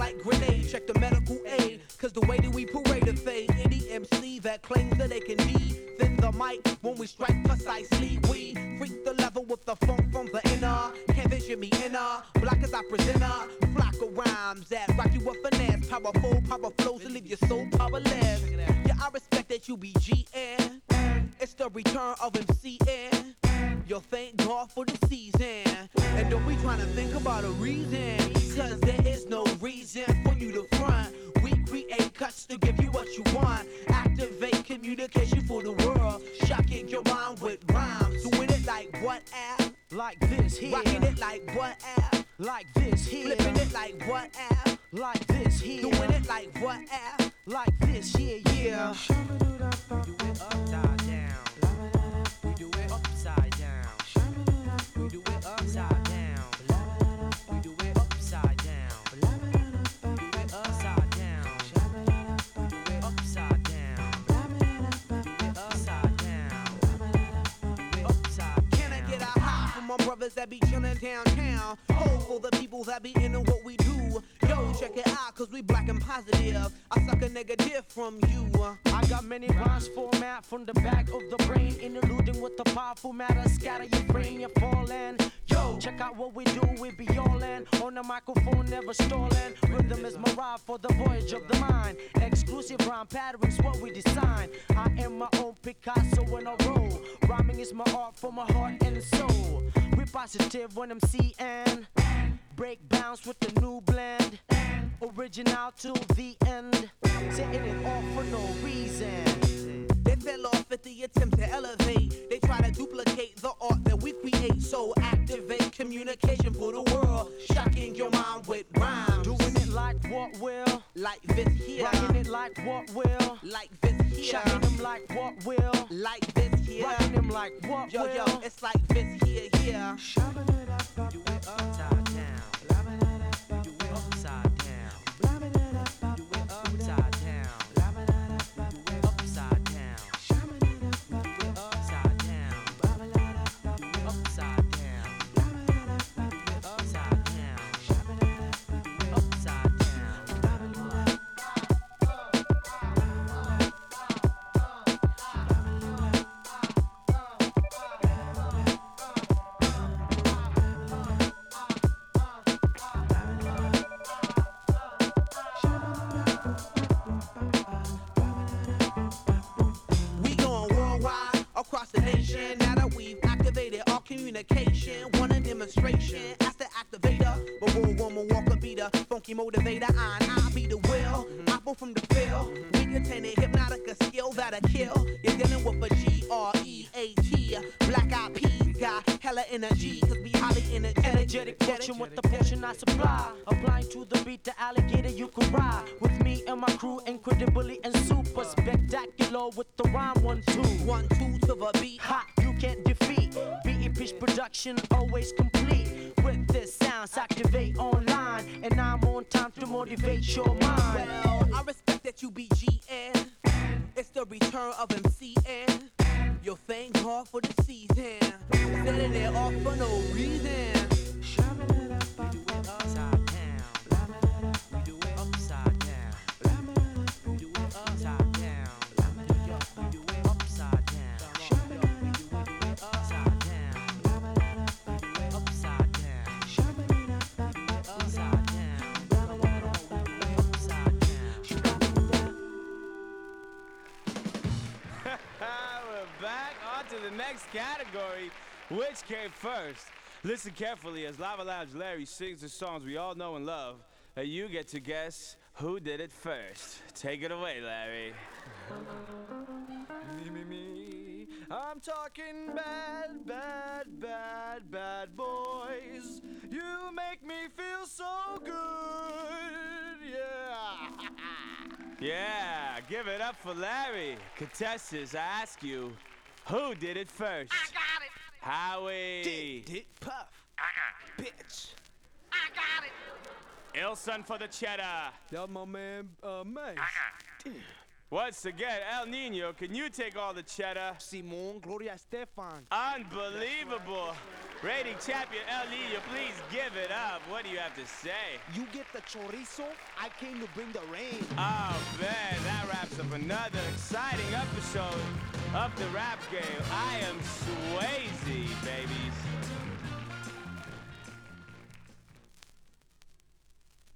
like grenades. Check the medical aid, cause the way that we parade a fade. Any MC that claims that they can defend the mic when we strike precisely. We freak the level with the funk from the inner. Can't vision me inner, black as I presenter. Flock of rhymes that rock you with finesse. Powerful, power flows to leave your soul powerless. Yeah, I respect that you be GN. It's the return of MCN. Yo, thank God for the season. And don't be trying to think about a reason, cause there is no reason for you to front. We create cuts to give you what you want. Activate communication for the world. Shocking your mind with rhymes. Doing it like what app? Like this here. Rocking it like what app? Like this here. Flipping it like what app? Like this here. Doing it like what app? Like this here, yeah. We do it upside down. We do it upside down. We do it upside down. We do it upside down. We do it upside down. We do it upside down. We do it upside down. We do it upside down. Can I get a high from my brothers that be chillin' downtown? Oh, for the people that be into what we do. Yo, check it out, cause we black and positive. I suck a negative from you. I got many rhymes format from the back of the brain, interluding with the powerful matter. Scatter your brain, you're falling. Yo, check out what we do, we be yawling. On the microphone, never stalling. Rhythm is my ride for the voyage of the mind. Exclusive rhyme patterns, what we design. I am my own Picasso when I roll. Rhyming is my art for my heart and soul. We positive when I'm seeing. Break bounce with the new blend. Original till the end. Setting it off for no reason. They fell off at the attempt to elevate. They try to duplicate the art that we create. So activate communication for the world. Shocking your mind with rhymes. Doing it like what will. Like this here. Rocking it like what will. Like this here. Shocking them like what will. Like this here. Rocking them like what yo, will. Yo, it's like this here, here. Do it upside down. Do it upside down. Do it upside down. Do it upside down. Do it upside down. Do it upside down. Do it upside down. Do it upside down. Across the nation, now that we've activated our communication, want a demonstration, ask the activator, but we'll woman walk a beater, funky motivator, I'll be the will, apple from the field, we contain a hypnotic a skill that'll kill, you're dealing with a G-R-E-A-T, black eyed peas, got hella energy, cause we highly energetic portion with the portion I supply, applying to the beat, the alligator you can ride, with me and my crew, incredibly and super spectacular with the rhyme 1-2. 1-2 to the beat. Hot, you can't defeat. BE pitch production always complete. With this sounds activate online, and I'm on time to motivate your mind. Well, I respect that you be GN. It's the return of MCN. Yo, thank God for the season. Setting it off for no reason. We do it upside down. We do it upside down. We do it upside down. We do it upside down. We do it upside down. We do it upside down. We do it upside down. We're back on to the next category. Which came first? Listen carefully as Lava Lounge Larry sings the songs we all know and love, and you get to guess who did it first. Take it away, Larry. Me. I'm talking bad, bad, bad, bad boys. You make me feel so good, yeah. Yeah, give it up for Larry. Contestants, I ask you, who did it first? I got it. Howie. Dick Puff. Bitch. I got it. Ilson for the cheddar. That my man, May. Once again, El Nino, can you take all the cheddar? Simon, Gloria Estefan. Unbelievable. Rating champion El Nino, please give it up. What do you have to say? You get the chorizo, I came to bring the rain. Oh, man, that wraps up another exciting episode of the Rap Game. I am Swayze, babies.